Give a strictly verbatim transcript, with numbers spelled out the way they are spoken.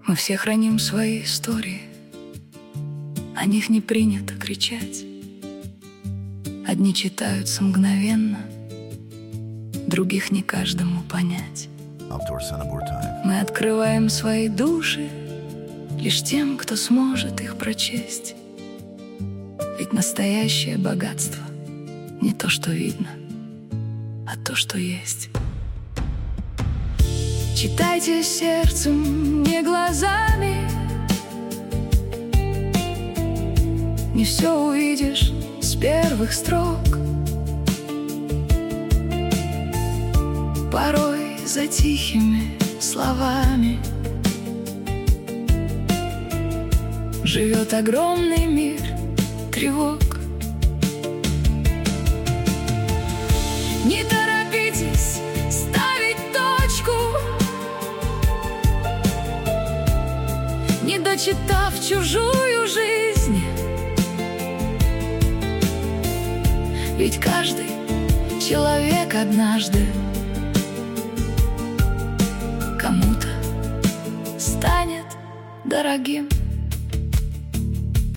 Мы все храним свои истории, о них не принято кричать. Одни читаются мгновенно, других не каждому понять. Мы открываем свои души лишь тем, кто сможет их прочесть. Ведь настоящее богатство не то, что видно, а то, что есть. Читайте сердцем, не глазами. Не все увидишь с первых строк. Порой за тихими словами живет огромный мир тревог. Не торопитесь ставить точку, не дочитав чужую жизнь. Ведь каждый человек однажды кому-то станет дорогим.